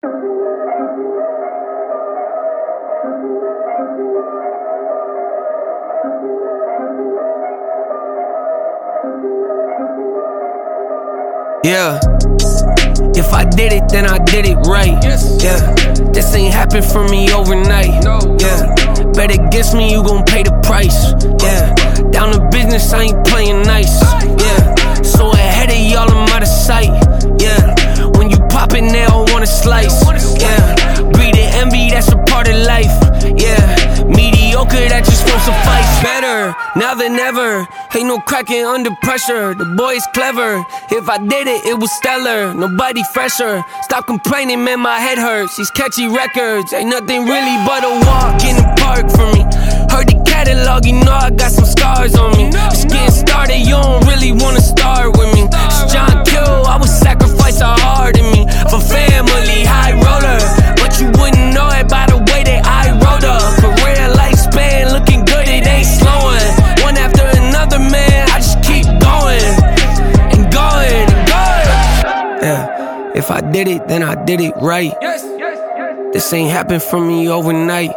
Yeah. If I did it, then I did it right. Yeah. This ain't happened for me overnight. Yeah. Bet against me, you gon' pay the price. Yeah. Down to business, I ain't playing nice. Yeah. So ahead of y'all, I'm out of sight. Yeah. When you poppin', they all wanna slice. Yeah. Greed and envy, that's a part of life. Yeah. Mediocre, that just won't suffice. Better now than ever. Ain't no cracking under pressure. The boy's clever. If I did it, it was stellar. Nobody fresher. Stop complaining, man, my head hurts. These catchy records ain't nothing really but a walk in the park for me. Heard the catalog, you know I got some scars on me. Just getting started, you don't really wanna start with me. It's John Kill, I would sacrifice a heart in me for family, high roller. But you wouldn't know it by the way that I wrote up. Career lifespan, looking good, it ain't slowing. One after another, man, I just keep going and going and going. Yeah, if I did it, then I did it right. This ain't happened for me overnight.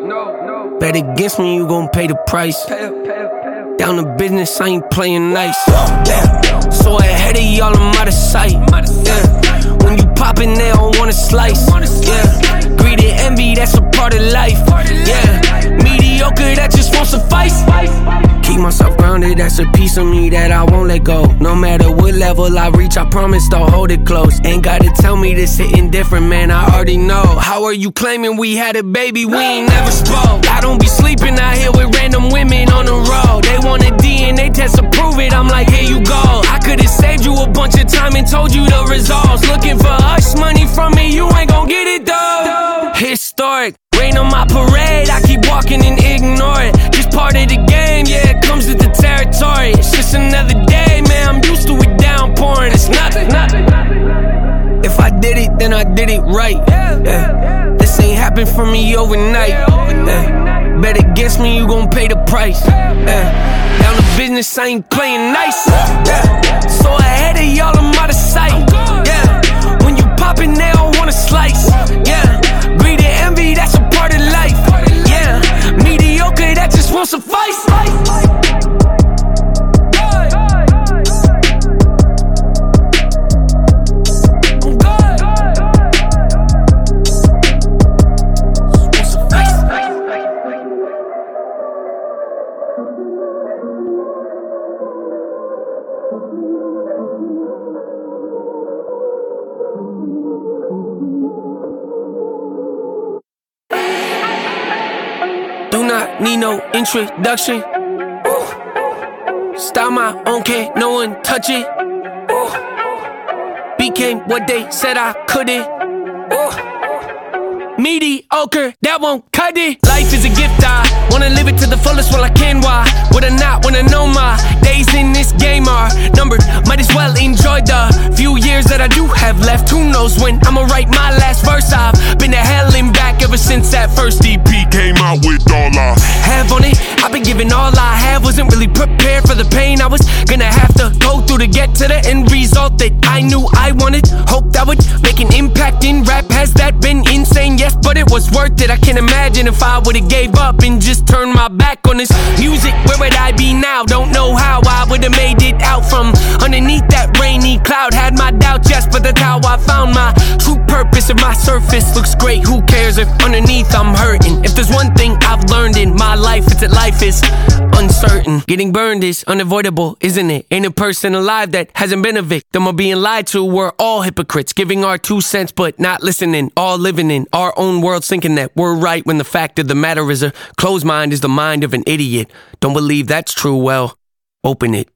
Bet against me, you gon' pay the price. Down to business, I ain't playing nice. Yeah. So ahead of y'all, I'm out of sight. Yeah. When you poppin', they don't wanna slice. Yeah. Greed and envy, that's a part of life. Yeah. Mediocre, that just won't suffice. Keep myself grounded, that's a piece of me that I won't let go. No matter what level I reach, I promise to hold it close. Ain't gotta tell me this hitting different, man, I already know. How are you claiming we had a baby, we ain't never spoke? I don't be sleeping out here with random women on the road. They want a DNA test to prove it, I'm like, here you go. I could've saved you a bunch of time and told you the results. Looking for hush money from me, you ain't gon' get it though. Historic, rain on my parade, I keep walking and ignore it. Just part of the game, yeah, it comes with the territory. It's just another day, man, I'm used to it downpouring. It's nothing. If I did it, then I did it right. Yeah. This ain't happened for me overnight. Yeah. Bet against me, you gon' pay the price. Yeah. Down to business, I ain't playing nice. Yeah. So ahead of y'all, I'm out of sight. Yeah. When you poppin', they don't wanna slice. Yeah. Greed and envy, that's a part of life. Yeah. Mediocre, that just won't suffice. Need no introduction. Style my own, can't no one touch it. Became what they said I couldn't. Mediocre, that won't cut it. Life is a gift, I wanna live it to the fullest while I can. Why would I not wanna know my days in this game are numbered? Might as well enjoy the few years that I do have left. Who knows when I'ma write my last verse. I've been to hell and back ever since that first EP came out with all I have on it. I've been giving all I have, wasn't really prepared for the pain I was gonna have to go through to get to the end result that I knew I wanted. Hope that would make an impact in rap. Has that been insane? Yes, but it was worth it. I can't imagine if I would've gave up and just turned my back on this music. Where would I be now? Don't know how I would've made it out from underneath that rainy cloud. Had my doubts, yes, but that's how I found my true purpose. If my surface looks great, who cares if underneath I'm hurting? If there's one thing I've learned in my life, it's that life is uncertain. Getting burned is unavoidable, isn't it? Ain't a person alive that hasn't been a victim of being lied to. We're all hypocrites, giving our 2 cents but not listening. All living in our own world, thinking that we're right when the fact of the matter is a closed mind is the mind of an idiot. Don't believe that's true? Well, open it.